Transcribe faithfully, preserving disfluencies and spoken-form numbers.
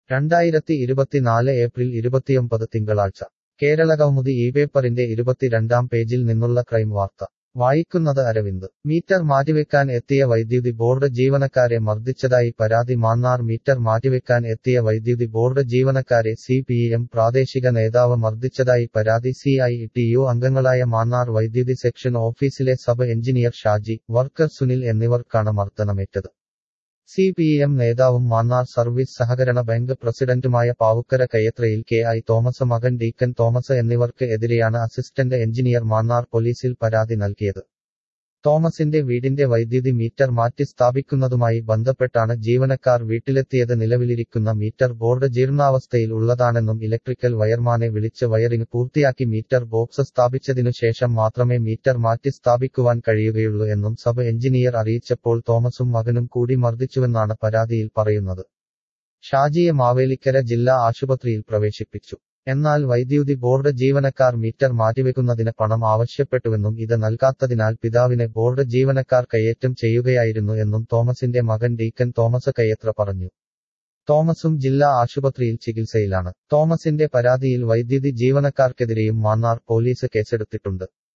രണ്ടായിരത്തി ഇരുപത്തിനാല് ഏപ്രിൽ ഇരുപത്തിയൊമ്പത് തിങ്കളാഴ്ച കേരളകൗമുദി ഈ പേപ്പറിന്റെ ഇരുപത്തിരണ്ടാം പേജിൽ നിന്നുള്ള ക്രൈം വാർത്ത വായിക്കുന്നത് അരവിന്ദ് മീറ്റർ മാറ്റിവെക്കാൻ എത്തിയ വൈദ്യുതി ബോർഡ് ജീവനക്കാരെ മർദ്ദിച്ചതായി പരാതി മാന്നാർ മീറ്റർ മാറ്റിവെക്കാൻ എത്തിയ വൈദ്യുതി ബോർഡ് ജീവനക്കാരെ സി പി എം പ്രാദേശിക നേതാവ് മർദ്ദിച്ചതായി പരാതി സി ഐ ടി യു അംഗങ്ങളായ മാന്നാർ വൈദ്യുതി സെക്ഷൻ ഓഫീസിലെ sub engineer Shaji worker Sunil എന്നിവർക്കാണ് മർദ്ദനമേറ്റത് സി പി എം നേതാവും മാന്നാർ സർവീസ് സഹകരണ ബാങ്ക് പ്രസിഡന്റുമായ പാവുക്കര കയ്യത്രയിൽ കെ ഐ തോമസ് മകൻ ഡീക്കൻ തോമസ് എന്നിവർക്ക് എതിരെയാണ് അസിസ്റ്റന്റ് എഞ്ചിനീയർ മാന്നാർ പോലീസിൽ പരാതി നൽകിയത് തോമസിന്റെ വീടിന്റെ വൈദ്യുതി മീറ്റർ മാറ്റി സ്ഥാപിക്കുന്നതുമായി ബന്ധപ്പെട്ടാണ് ജീവനക്കാർ വീട്ടിലെത്തിയത് നിലവിലിരിക്കുന്ന മീറ്റർ ബോർഡ് ജീർണാവസ്ഥയിൽ ഉള്ളതാണെന്നും ഇലക്ട്രിക്കൽ വയർമാനെ വിളിച്ച് വയറിംഗ് പൂർത്തിയാക്കി മീറ്റർ ബോക്സ് സ്ഥാപിച്ചതിനു ശേഷം മാത്രമേ മീറ്റർ മാറ്റി സ്ഥാപിക്കുവാൻ കഴിയുകയുള്ളൂ എന്നും സബ് എഞ്ചിനീയർ അറിയിച്ചപ്പോൾ തോമസും മകനും കൂടി മർദ്ദിച്ചുവെന്നാണ് പരാതിയിൽ പറയുന്നത് ഷാജിയെ മാവേലിക്കര ജില്ലാ ആശുപത്രിയിൽ പ്രവേശിപ്പിച്ചു എന്നാൽ വൈദ്യുതി ബോർഡ് ജീവനക്കാർ മീറ്റർ മാറ്റിവെക്കുന്നതിന് പണം ആവശ്യപ്പെട്ടുവെന്നും ഇത് നൽകാത്തതിനാൽ പിതാവിനെ ബോർഡ് ജീവനക്കാർ കയ്യേറ്റം ചെയ്യുകയായിരുന്നു എന്നും തോമസിന്റെ മകൻ ഡീക്കൻ തോമസ് കയ്യത്ര പറഞ്ഞു തോമസും ജില്ലാ ആശുപത്രിയിൽ ചികിത്സയിലാണ് തോമസിന്റെ പരാതിയിൽ വൈദ്യുതി ജീവനക്കാർക്കെതിരെയും മാന്നാർ പോലീസ് കേസെടുത്തിട്ടുണ്ട്